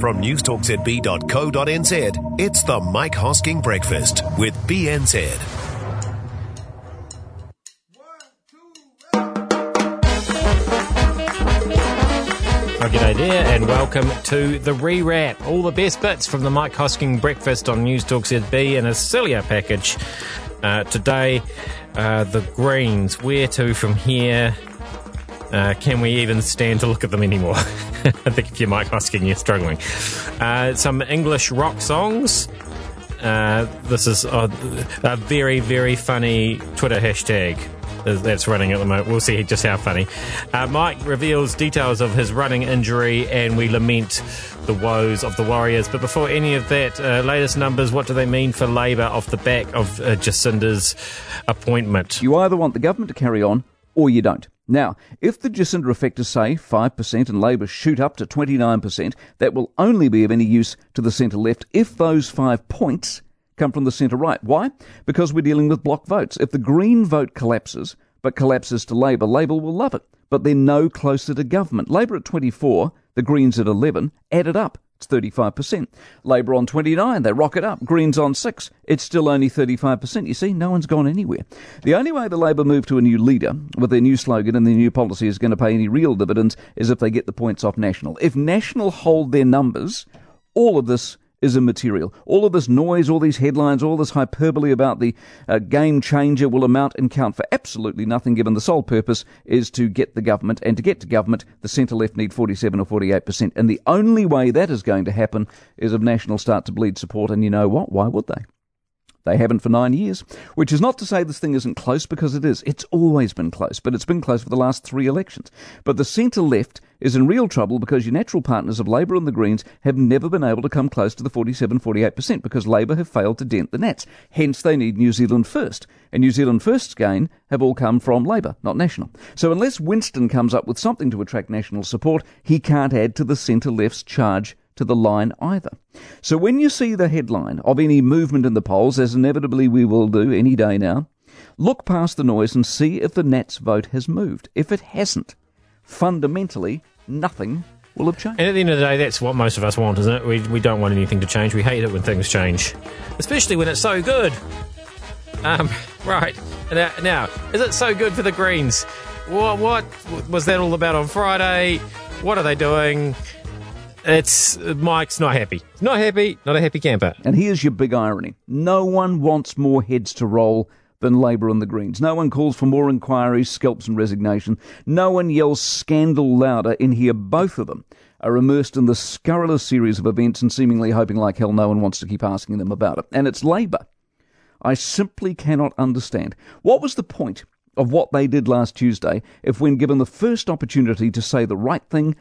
From newstalkzb.co.nz, it's the Mike Hosking Breakfast with BNZ. G'day there, and welcome to the Rewrap. All the best bits from the Mike Hosking Breakfast on Newstalk ZB in a sillier package. Today, the Greens. Where to from here? Can we even stand to look at them anymore? I think if you're Mike Hosking, you're struggling. Some English rock songs. This is a very, very funny Twitter hashtag that's running at the moment. We'll see just how funny. Mike reveals details of his running injury, and we lament the woes of the Warriors. But before any of that, latest numbers, what do they mean for Labour off the back of Jacinda's appointment? You either want the government to carry on or you don't. Now, if the Jacinda effect is, say, 5% and Labour shoot up to 29%, that will only be of any use to the centre-left if those 5 points come from the centre-right. Why? Because we're dealing with block votes. If the Green vote collapses, but collapses to Labour, Labour will love it. But they're no closer to government. Labour at 24, the Greens at 11, add it up. It's 35%. Labour on 29, they rock it up. Greens on 6, it's still only 35%. You see, no one's gone anywhere. The only way the Labour move to a new leader with their new slogan and their new policy is going to pay any real dividends is if they get the points off National. If National hold their numbers, all of this is immaterial. All of this noise, all these headlines, all this hyperbole about the game changer will amount and count for absolutely nothing, given the sole purpose is to get the government, and to get to government, the centre-left need 47 or 48%. And the only way that is going to happen is if National start to bleed support, and you know what? Why would they? They haven't for 9 years, which is not to say this thing isn't close, because it is. It's always been close, but it's been close for the last 3 elections. But the centre-left is in real trouble because your natural partners of Labour and the Greens have never been able to come close to the 47-48% because Labour have failed to dent the Nats. Hence, they need New Zealand First. And New Zealand First's gain have all come from Labour, not National. So unless Winston comes up with something to attract National support, he can't add to the centre-left's charge to the line either. So when you see the headline of any movement in the polls, as inevitably we will do any day now, look past the noise and see if the Nats vote has moved. If it hasn't, fundamentally, nothing will have changed. And at the end of the day, that's what most of us want, isn't it? We don't want anything to change. We hate it when things change, especially when it's so good. Right. Now, is it so good for the Greens? What was that all about on Friday? What are they doing? Mike's not happy. Not happy, not a happy camper. And here's your big irony. No one wants more heads to roll than Labour and the Greens. No one calls for more inquiries, scalps and resignation. No one yells scandal louder, and here both of them are immersed in the scurrilous series of events and seemingly hoping like hell no one wants to keep asking them about it. And it's Labour. I simply cannot understand. What was the point of what they did last Tuesday if, when given the first opportunity to say the right thing,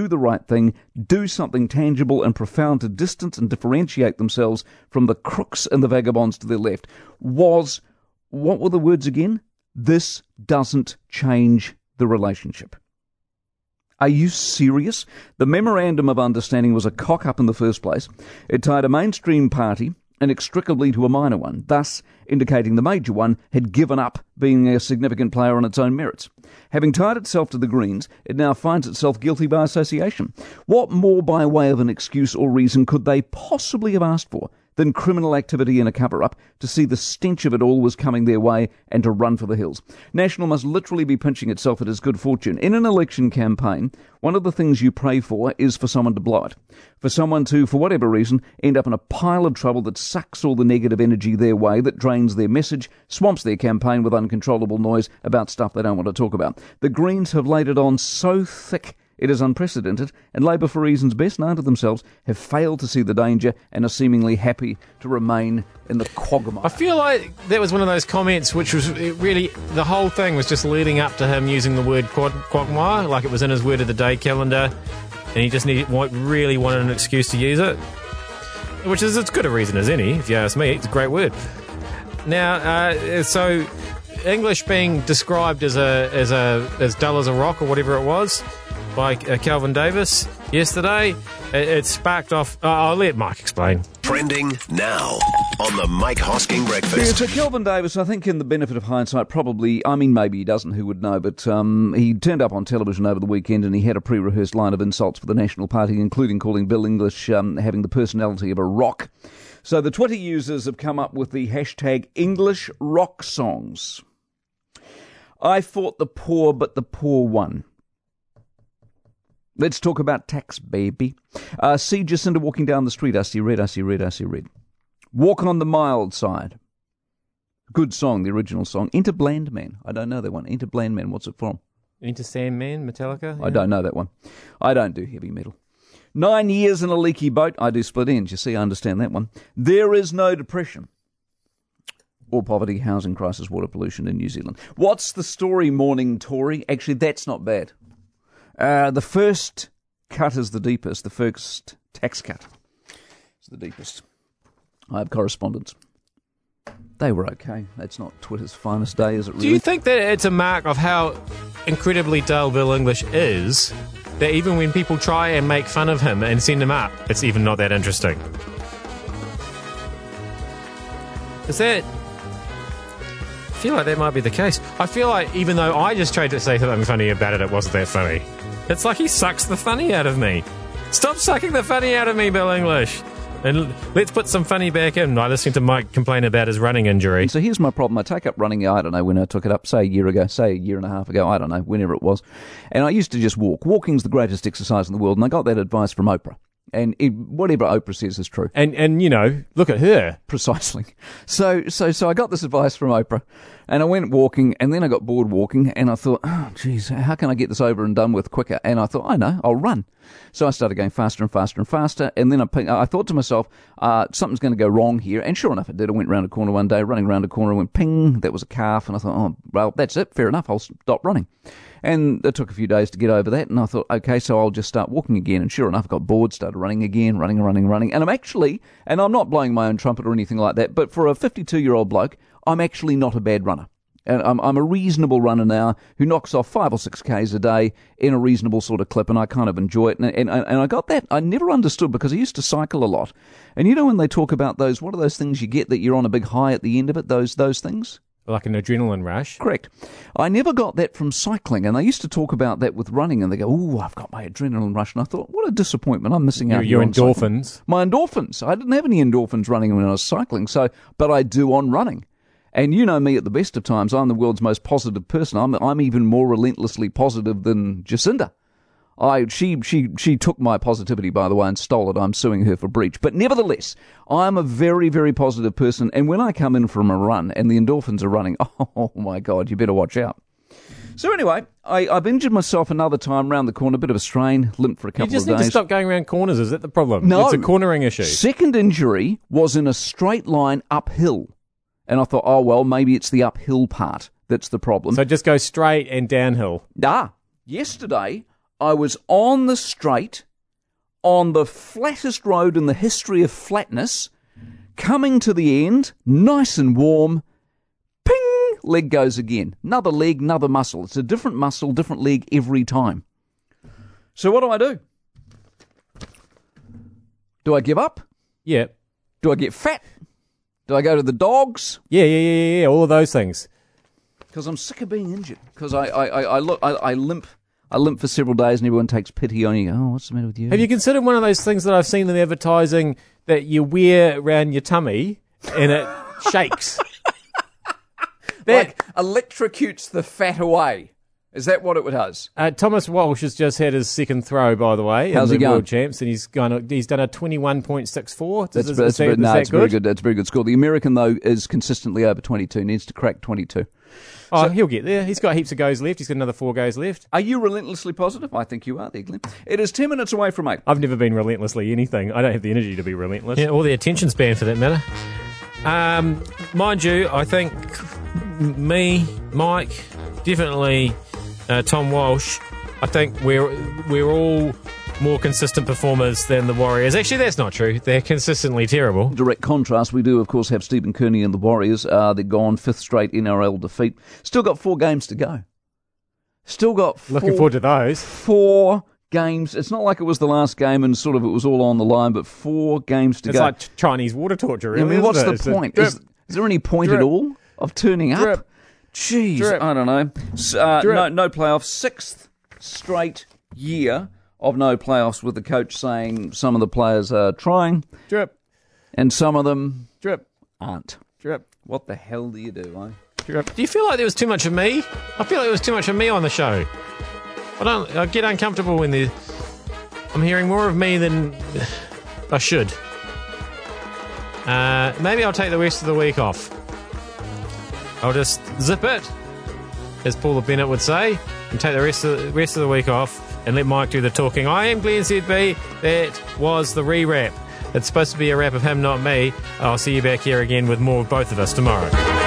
do something tangible and profound to distance and differentiate themselves from the crooks and the vagabonds to their left, what were the words again? This doesn't change the relationship. Are you serious? The Memorandum of Understanding was a cock-up in the first place. It tied a mainstream party inextricably to a minor one, thus indicating the major one had given up being a significant player on its own merits. Having tied itself to the Greens, it now finds itself guilty by association. What more by way of an excuse or reason could they possibly have asked for than criminal activity in a cover-up to see the stench of it all was coming their way and to run for the hills? National must literally be pinching itself at its good fortune. In an election campaign, one of the things you pray for is for someone to blow it. For someone to, for whatever reason, end up in a pile of trouble that sucks all the negative energy their way, that drains their message, swamps their campaign with uncontrollable noise about stuff they don't want to talk about. The Greens have laid it on so thick it is unprecedented, and Labour, for reasons best known to themselves, have failed to see the danger and are seemingly happy to remain in the quagmire. I feel like that was one of those comments which was really, the whole thing was just leading up to him using the word quagmire, like it was in his word of the day calendar, and he just really wanted an excuse to use it, which is as good a reason as any, if you ask me. It's a great word. Now, so English being described as dull as a rock or whatever it was by Calvin Davis. yesterday. It sparked off. I'll let Mike explain. Trending now on the Mike Hosking Yeah, Breakfast. so Kelvin Davis, I think in the benefit of hindsight, probably, I mean, maybe he doesn't, who would know, but he turned up on television over the weekend and he had a pre-rehearsed line of insults for the National Party, including calling Bill English having the personality of a rock. So the Twitter users have come up with the hashtag English rock songs. I fought the poor, but the poor won. Let's talk about tax, baby. See Jacinda walking down the street. I see red, I see red, I see red. Walk on the mild side. Good song, the original song. Enter Bland Man. I don't know that one. Enter Bland Man. What's it from? Enter Sandman, Metallica? I don't know that one. I don't do heavy metal. 9 years in a leaky boat. I do Split Ends. You see, I understand that one. There is no depression or poverty, housing crisis, water pollution in New Zealand. What's the story, Morning Tory? Actually, that's not bad. The first cut is the deepest. The first tax cut is the deepest. I have correspondence. They were okay. That's not Twitter's finest day, is it really? Do you think that it's a mark of how incredibly dull Bill English is, that even when people try and make fun of him and send him up, it's even not that interesting? Is that... I feel like that might be the case. I feel like even though I just tried to say something funny about it, it wasn't that funny. It's like he sucks the funny out of me. Stop sucking the funny out of me, Bill English. And let's put some funny back in. I listened to Mike complain about his running injury. So here's my problem. I take up running, I don't know when I took it up, say a year ago, say a year and a half ago, I don't know, whenever it was. And I used to just walk. Walking's the greatest exercise in the world, and I got that advice from Oprah. And whatever Oprah says is true. And you know, look at her. Precisely. So I got this advice from Oprah, and I went walking, and then I got bored walking, and I thought, oh, geez, how can I get this over and done with quicker? And I thought, I know, I'll run. So I started going faster and faster and faster, and then I thought to myself, something's going to go wrong here, and sure enough, it did. I went round a corner one day, running around a corner, went ping, that was a calf, and I thought, oh, well, that's it, fair enough, I'll stop running. And it took a few days to get over that, and I thought, okay, so I'll just start walking again. And sure enough, I got bored, started running again, running. And I'm actually, and I'm not blowing my own trumpet or anything like that, but for a 52-year-old bloke, I'm actually not a bad runner. And I'm a reasonable runner now who knocks off 5 or 6 Ks a day in a reasonable sort of clip, and I kind of enjoy it. And I got that. I never understood because I used to cycle a lot. And you know when they talk about those, what are those things you get that you're on a big high at the end of it, those things? Like an adrenaline rush. Correct. I never got that from cycling, and they used to talk about that with running, and they go, oh, I've got my adrenaline rush. And I thought, what a disappointment. I'm missing out. Your endorphins. My endorphins. I didn't have any endorphins running when I was cycling, but I do on running. And you know me at the best of times. I'm the world's most positive person. I'm even more relentlessly positive than Jacinda. She took my positivity, by the way, and stole it. I'm suing her for breach. But nevertheless, I'm a very, very positive person. And when I come in from a run and the endorphins are running, oh my God, you better watch out. So anyway, I've injured myself another time round the corner, a bit of a strain, limped for a couple of days. You just need to stop going around corners. Is that the problem? No. It's a cornering issue. Second injury was in a straight line uphill. And I thought, oh, well, maybe it's the uphill part that's the problem. So just go straight and downhill. Yesterday, I was on the straight, on the flattest road in the history of flatness, coming to the end, nice and warm, ping, leg goes again. Another leg, another muscle. It's a different muscle, different leg every time. So what do? Do I give up? Yeah. Do I get fat? Do I go to the dogs? Yeah, all of those things. Because I'm sick of being injured. Because I limp for several days and everyone takes pity on you. Oh, what's the matter with you? Have you considered one of those things that I've seen in the advertising that you wear around your tummy and it shakes? Like electrocutes the fat away. Is that what it does? Thomas Walsh has just had his second throw, by the way. How's in he the going? World Champs, and he's done a 21.64. That's very good. That's a very good score. The American, though, is consistently over 22. Needs to crack 22. Oh, he'll get there. He's got heaps of goes left. He's got another 4 goes left. Are you relentlessly positive? I think you are there, Glenn. It is 10 minutes away from 8. I've never been relentlessly anything. I don't have the energy to be relentless. Yeah, or the attention span for that matter. Mind you, I think me, Mike, definitely Tom Walsh, I think we're all more consistent performers than the Warriors. Actually, that's not true. They're consistently terrible. Direct contrast, we do, of course, have Stephen Kearney and the Warriors. They're gone 5th straight NRL defeat. Still got 4 games to go. Still got 4, Looking forward to those. 4 games. It's not like it was the last game and sort of it was all on the line, but 4 games to It's go. like Chinese water torture, really. I mean, what's isn't the it? point? Drip, Is there any point drip, at all of turning up? drip, Jeez, drip, I don't know. drip. No playoffs. 6th straight year of no playoffs with the coach saying some of the players are trying drip, and some of them drip, aren't. drip, What the hell do you do, eh? drip. Do you feel like there was too much of me? I feel like there was too much of me on the show. I get uncomfortable when I'm hearing more of me than I should. Maybe I'll take the rest of the week off. I'll just zip it, as Paula Bennett would say, and take the rest of the week off and let Mike do the talking. I am Glenn ZB. That was the re-wrap. It's supposed to be a wrap of him, not me. I'll see you back here again with more of both of us tomorrow.